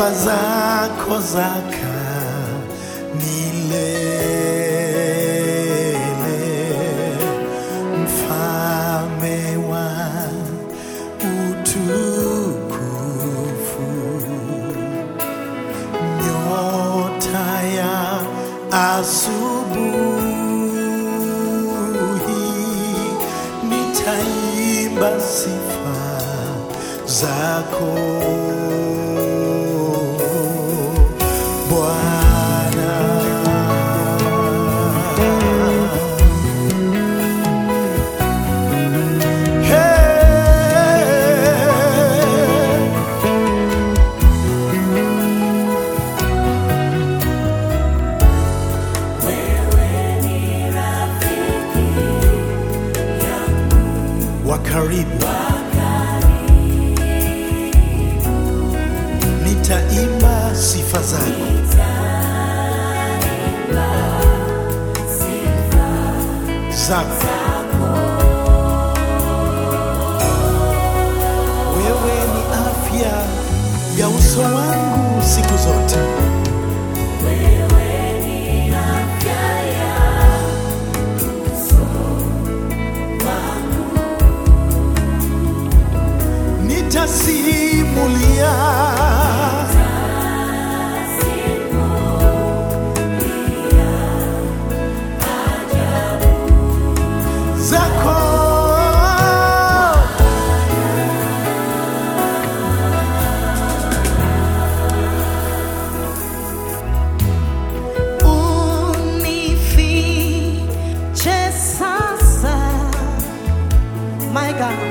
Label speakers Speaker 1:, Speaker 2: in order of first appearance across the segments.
Speaker 1: sifa zako zaka milele, mfalme wa utukufu, nyota ya asubuhi, nitaimba sifa zako Bwana. Wakaribu, nitaimba sifa zako, wewe ni afya ya uso wangu siku zote. Nitasimulia zako,
Speaker 2: unifiche sasa, my God,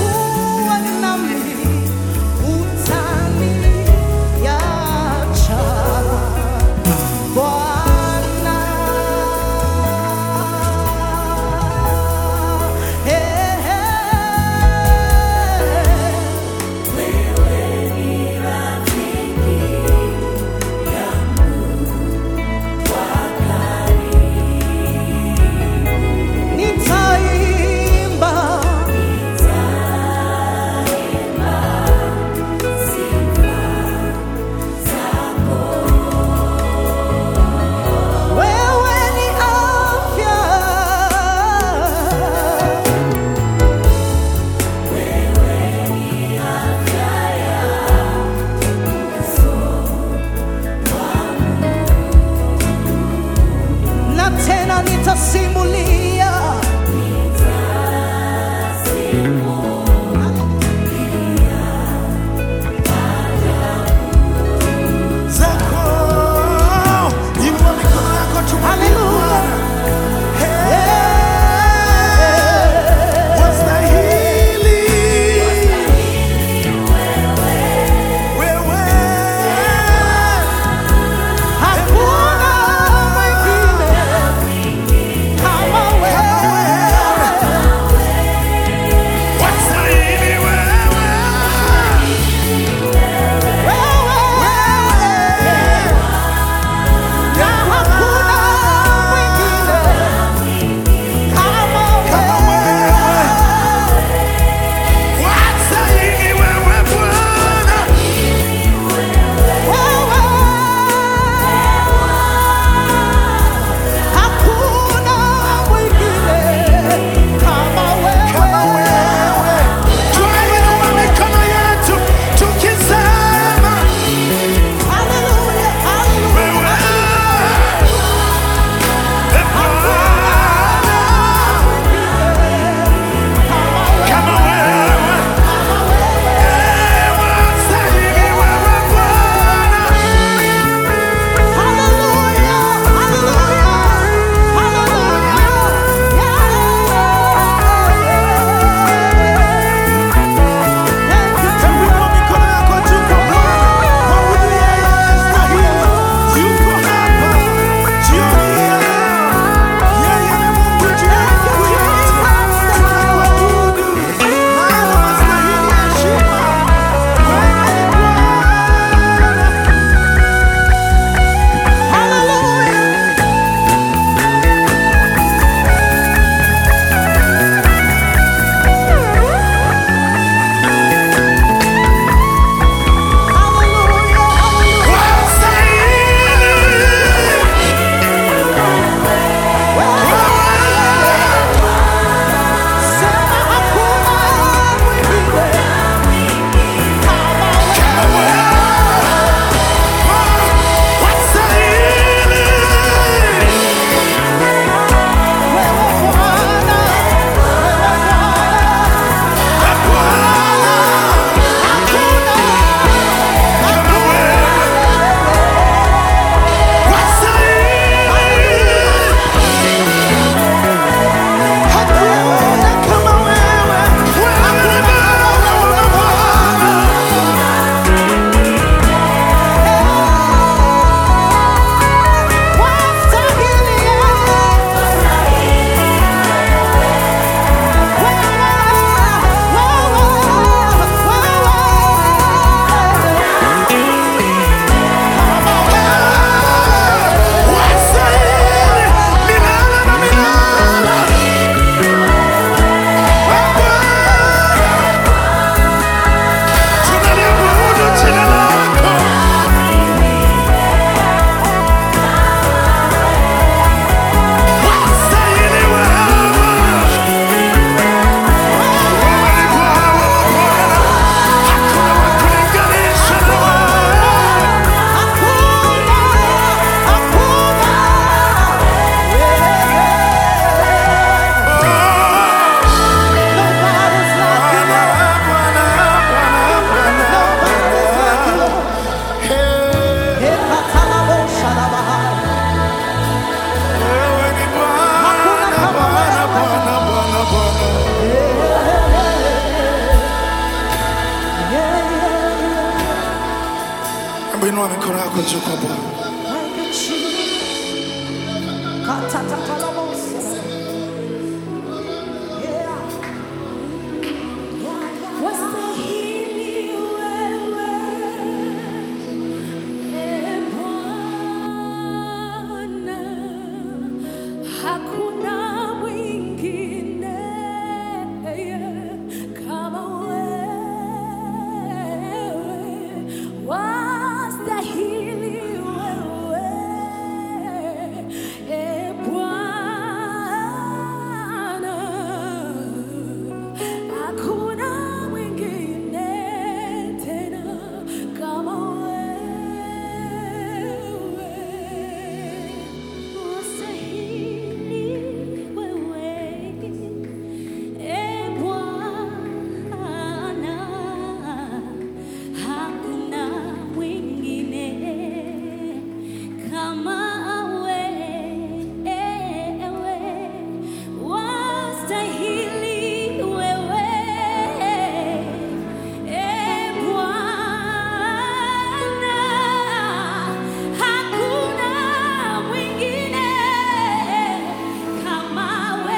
Speaker 2: utakuwa nami, utaniacha
Speaker 1: Inua mikono yako juu kwa Bwana.
Speaker 2: Thank you, Jesus. Katatatalabos. Yeah. Wastahili wewe, Ee Bwana, hakuna mwingine kama wewe. Wastahili wewe, Ee Bwana, hakuna mwingine tena kama wewe. Wastahili wewe, Ee Bwana, hakuna mwingine kama wewe. Wastahili wewe, Ee Bwana, hakuna mwingine kama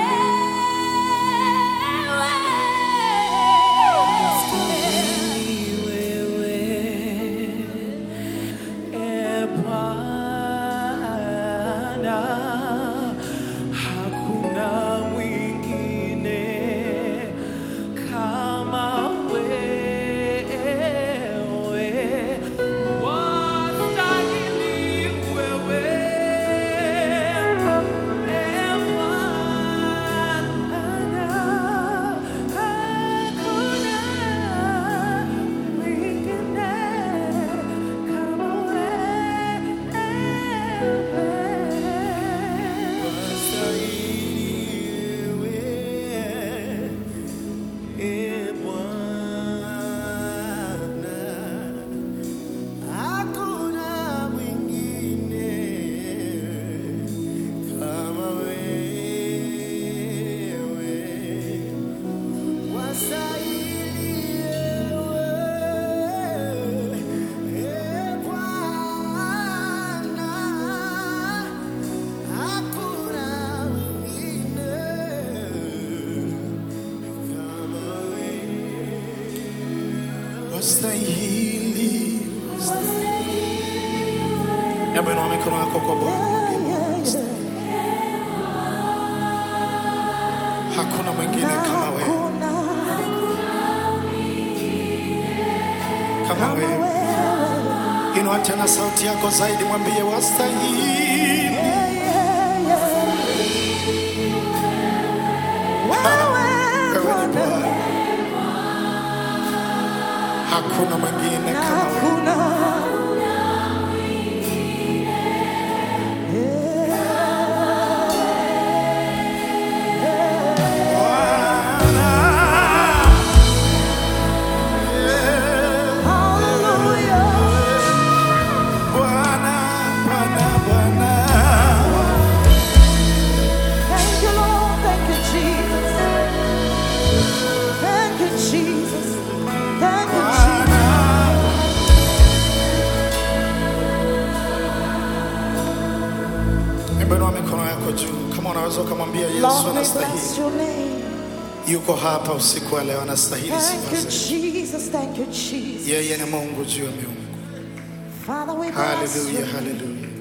Speaker 1: Wastahili. Hebu inua mikono yako kwa Bwana. Hakuna mwingine kama wewe. Kama wewe. Inua tena sauti yako zaidi, mwambie wastahili. Wewe ni Bwana. Hakuna mwingine kama wewe. Inua mikono yako juu. Kama unaweza kumwambia Yesu anastahili. Yuko hapa usiku wa leo, anastahili sifa zetu. Yeye ni Mungu juu ya miungu. Hallelujah, hallelujah.